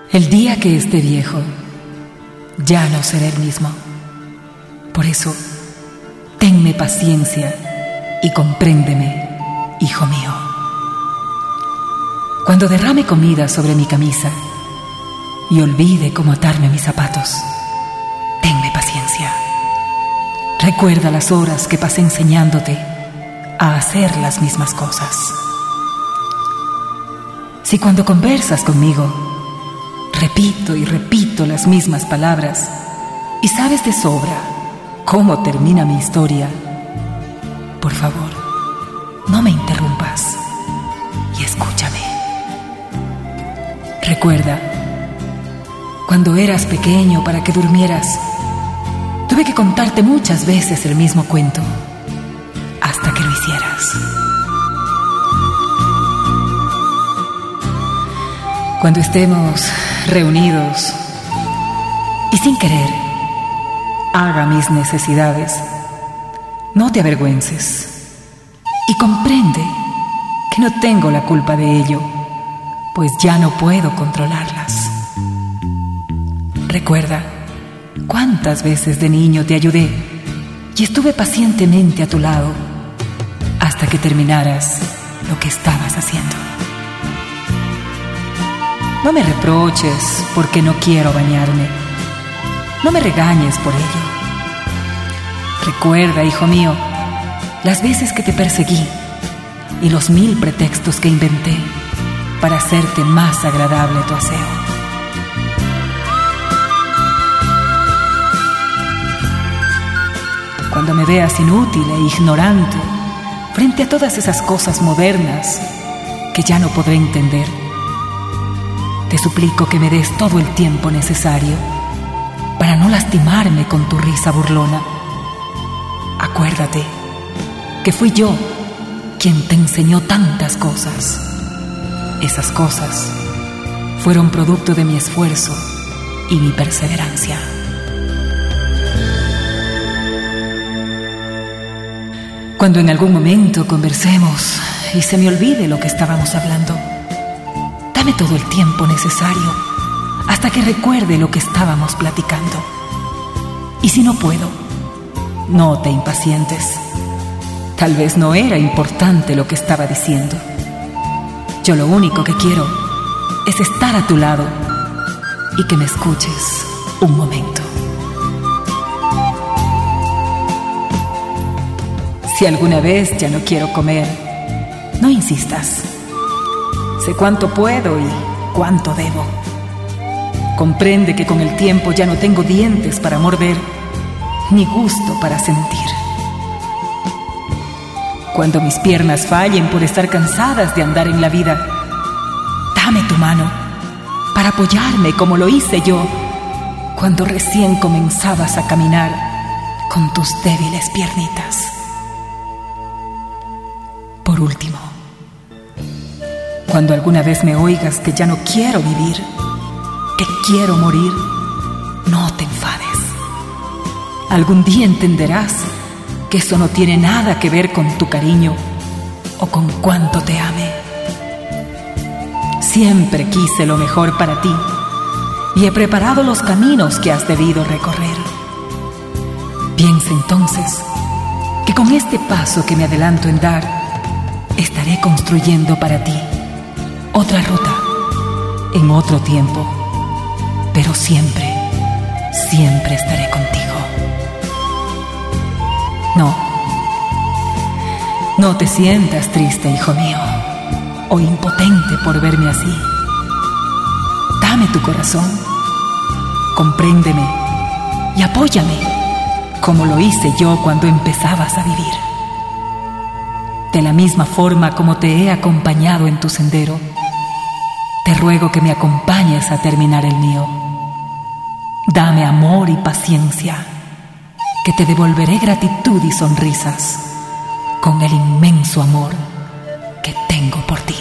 El día que esté viejo, ya no seré el mismo. Por eso, tenme paciencia y compréndeme, hijo mío. Cuando derrame comida sobre mi camisa y olvide cómo atarme mis zapatos, tenme paciencia. Recuerda las horas que pasé enseñándote a hacer las mismas cosas. Si cuando conversas conmigo repito y repito las mismas palabras y sabes de sobra cómo termina mi historia, por favor, no me interrumpas y escúchame. Recuerda, cuando eras pequeño para que durmieras, tuve que contarte muchas veces el mismo cuento hasta que lo hicieras. Cuando estemos reunidos y sin querer haga mis necesidades, no te avergüences y comprende que no tengo la culpa de ello, pues ya no puedo controlarlas. Recuerda cuántas veces de niño te ayudé y estuve pacientemente a tu lado hasta que terminaras lo que estabas haciendo. No me reproches porque no quiero bañarme. No me regañes por ello. Recuerda, hijo mío, las veces que te perseguí y los 1000 pretextos que inventé para hacerte más agradable tu aseo. Cuando me veas inútil e ignorante frente a todas esas cosas modernas que ya no podré entender, te suplico que me des todo el tiempo necesario para no lastimarme con tu risa burlona. Acuérdate que fui yo quien te enseñó tantas cosas. Esas cosas fueron producto de mi esfuerzo y mi perseverancia. Cuando en algún momento conversemos y se me olvide lo que estábamos hablando, dame todo el tiempo necesario hasta que recuerde lo que estábamos platicando. Y si no puedo, no te impacientes. Tal vez no era importante lo que estaba diciendo. Yo lo único que quiero es estar a tu lado y que me escuches un momento. Si alguna vez ya no quiero comer, no insistas. Sé cuánto puedo y cuánto debo. Comprende que con el tiempo ya no tengo dientes para morder, ni gusto para sentir. Cuando mis piernas fallen por estar cansadas de andar en la vida, dame tu mano para apoyarme como lo hice yo cuando recién comenzabas a caminar con tus débiles piernitas. Por último, cuando alguna vez me oigas que ya no quiero vivir, que quiero morir, no te enfades. Algún día entenderás que eso no tiene nada que ver con tu cariño o con cuánto te ame. Siempre quise lo mejor para ti y he preparado los caminos que has debido recorrer. Piensa entonces que con este paso que me adelanto en dar, estaré construyendo para ti otra ruta en otro tiempo, pero siempre, siempre estaré contigo. No te sientas triste, hijo mío, o impotente por verme así. Dame tu corazón, compréndeme y apóyame como lo hice yo cuando empezabas a vivir. De la misma forma como te he acompañado en tu sendero, te ruego que me acompañes a terminar el mío. Dame amor y paciencia, que te devolveré gratitud y sonrisas con el inmenso amor que tengo por ti.